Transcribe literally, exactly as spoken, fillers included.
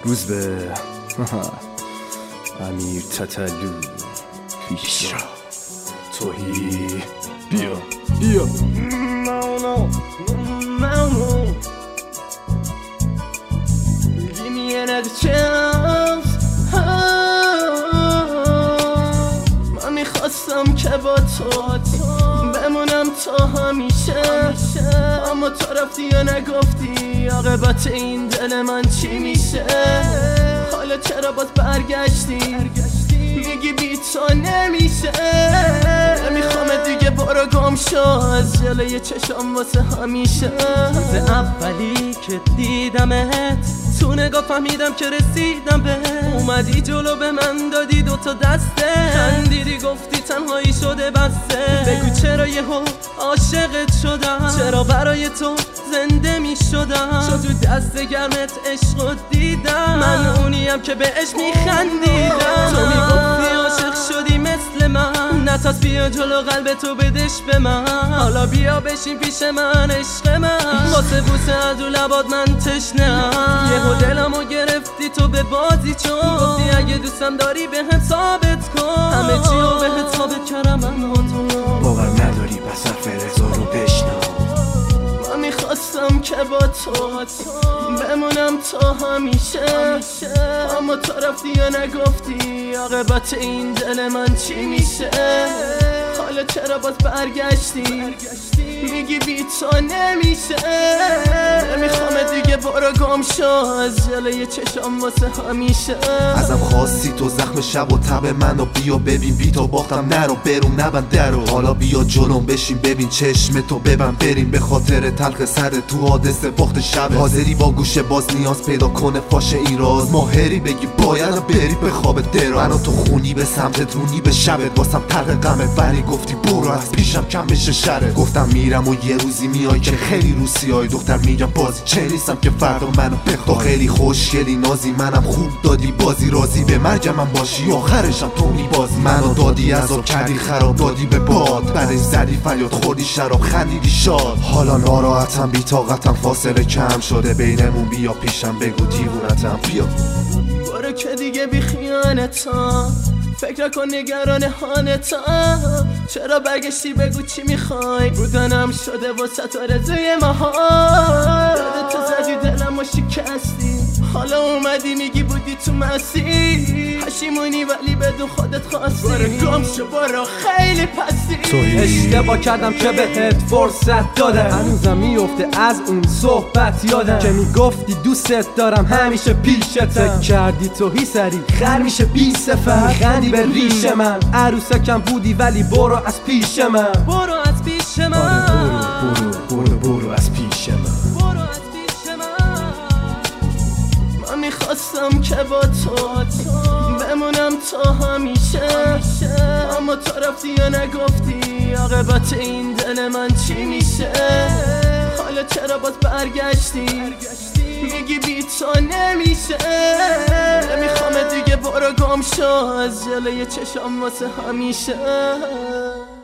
روز به امیر تتلو پیش را توهی بیا بیا No, no, no, no. Give me another chance. من میخواستم که با تو بمونم تا همیشه، اما تو رفتی یا نگفتی عاقبت این دل من چی میشه. حالا چرا باز برگشتی میگی بی تو نمیشه. نمیخوام دیگه برو گم شو از جلوی چشم واسه همیشه. روز اولی که دیدمت تو نگاه فهمیدم که رسیدم به اومدی جلو به من دادی دوتا دسته، خندیدی گفتی تنهایی شده بسته. بگو چرا یهو عاشقت شدم، چرا برای تو زنده می شدم. چون تو دست گرمت عشق دیدم، من اونیم که بهش میخندیدم. تو میگفتی عاشق شدی مثل من، نتاز بیا جلو قلب تو بدش به من. حالا بیا بشین پیش من عشق من، واسه بوسه از رو لبات من تشنه‌ام. یهو دلمو گرفتی تو به بازی، چون گفتی اگه دوستم داری به هم ثابت کن. همه چیو به هم ثابت کردم من و تو. باور نداری بس حرف رضا رو بشنو. من میخواستم که با تو بمونم تا همیشه، اما تو رفتی یا نگفتی عاقبت این دل من چی میشه. حالا چرا باز برگشتی میگی بی تو نمیشه. نمیخوام دیگه برو گم شو از جلوی چشم واسه همیشه. ازم خواستی تو زخم شب و تب منو بیا ببین، بی تو باختم نرو برون نبند درو. حالا بیا جلوم بشین ببین چشم تو ببند بریم، به خاطر تلخ سر تو حادثه بخت شب. حاضری با گوشه باز نیاز پیدا کنه فاش این راز، ماهری بگی باید بری به خواب دراز. منو تو خونی به سمتت رونی به شبت، واسم تلخ غمت ولی گفتی برو از پیشم کم بشه شرت. گفتم میرم و یه روزی میای که خیلی روسیای دختر، میگم بازی چه نیستم که فردا منو بخوای. تو خیلی خوشگلی نازی منم خوب دادی بازی، راضی به مرگ من باشی آخرشم تو میبازی. منو دادی عذاب کردی خراب دادی به باد، بعدش زدی فریاد خوردی شراب خندیدی شاد. حالا ناراحتم بی طاقتم فاصله کم شده بینمون، بیا پیشم بگو دیوونتم بیا. برو که دیگه بی خیانتم، فکر کن نگران حالتم. چرا برگشتی بگو چی میخوای، بودنم شده واسه تو رضای مهار. یادت تو زدی دلمو شکستی، حالا اومدی میگی بودی تو مسیر. پشیمونی ولی بدون خودت خواستی، برو گم شو برو خیلی پستی. اشتباه کردم که بهت فرصت دادم، هنوزم میفته از اون صحبت یادم که میگفتی دوستت دارم همیشه پیشتم. فکر کردی توهی سری خر میشه بی صفت، خندی به ریش من عروسکم بودی ولی برو از پیش من. برو از پیش من، برو برو برو برو از پیش من. برو از پیش من. من میخواستم که با تو بمونم تا همیشه، اما تو رفتی یا نگفتی عاقبت این دل من چی میشه. حالا چرا باز برگشتی میگی بی تو نمیشه. نمیخوام دیگه برو گم شو از جلوی چشم واسه همیشه.